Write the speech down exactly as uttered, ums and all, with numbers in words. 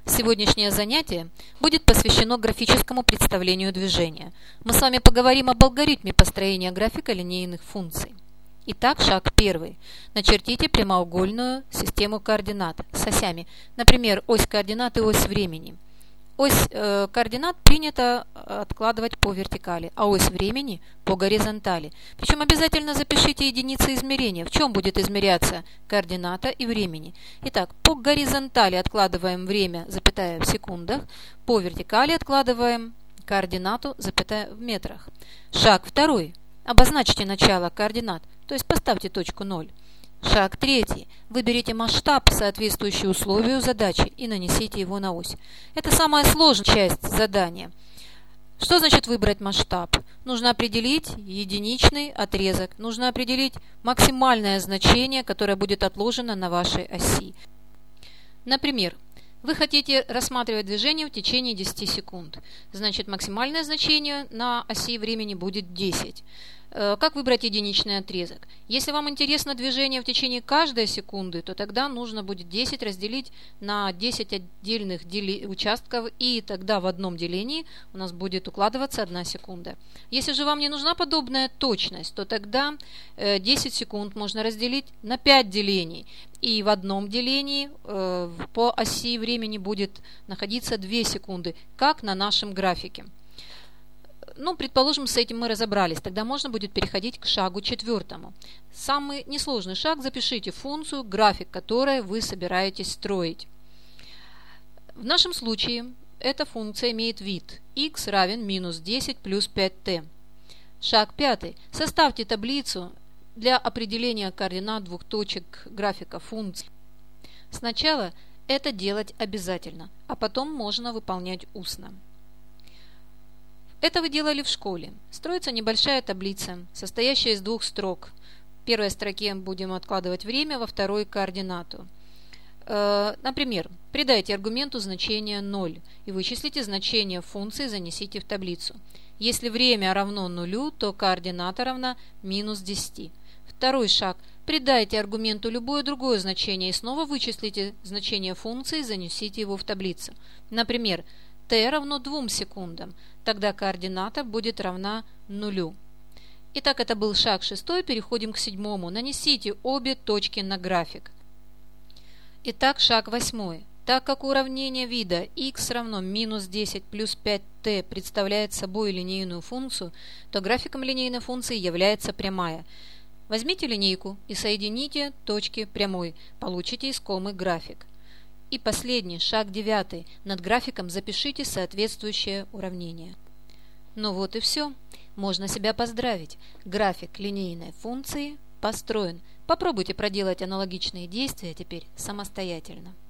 Сегодняшнее занятие будет посвящено графическому представлению движения. Мы с вами поговорим об алгоритме построения графика линейных функций. Итак, шаг первый. Начертите прямоугольную систему координат с осями, например, ось координат и ось времени. Ось э, координат принято откладывать по вертикали, а ось времени по горизонтали. Причем обязательно запишите единицы измерения, в чем будет измеряться координата и времени. Итак, по горизонтали откладываем время, запятая, в секундах, по вертикали откладываем координату, запятая, в метрах. Шаг второй. Обозначьте начало координат, то есть поставьте точку ноль. Шаг третий. Выберите масштаб, соответствующий условию задачи, и нанесите его на ось. Это самая сложная часть задания. Что значит выбрать масштаб? Нужно определить единичный отрезок, нужно определить максимальное значение, которое будет отложено на вашей оси. Например, вы хотите рассматривать движение в течение десяти секунд. Значит, максимальное значение на оси времени будет десять. Как выбрать единичный отрезок? Если вам интересно движение в течение каждой секунды, то тогда нужно будет десять разделить на десять отдельных дели... участков, и тогда в одном делении у нас будет укладываться одна секунда. Если же вам не нужна подобная точность, то тогда десять секунд можно разделить на пять делений, и в одном делении по оси времени будет находиться две секунды, как на нашем графике. Ну, предположим, с этим мы разобрались. Тогда можно будет переходить к шагу четвертому. Самый несложный шаг. Запишите функцию, график которой вы собираетесь строить. В нашем случае эта функция имеет вид x равен минус десять плюс пять t. Шаг пятый. Составьте таблицу для определения координат двух точек графика функций. Сначала это делать обязательно, а потом можно выполнять устно. Это вы делали в школе. Строится небольшая таблица, состоящая из двух строк. В первой строке будем откладывать время, во второй координату. Например, придайте аргументу значение ноль и вычислите значение функции, занесите в таблицу. Если время равно нулю, то координата равна минус десяти. Второй шаг. Придайте аргументу любое другое значение и снова вычислите значение функции, занесите его в таблицу. Например, t равно двум секундам, тогда координата будет равна нулю. Итак, это был шаг шестой, переходим к седьмому. Нанесите обе точки на график. Итак, шаг восьмой. Так как уравнение вида x равно минус десять плюс пять t представляет собой линейную функцию, то графиком линейной функции является прямая. Возьмите линейку и соедините точки прямой, получите искомый график. И последний, шаг девятый. Над графиком запишите соответствующее уравнение. Ну вот и все. Можно себя поздравить. График линейной функции построен. Попробуйте проделать аналогичные действия теперь самостоятельно.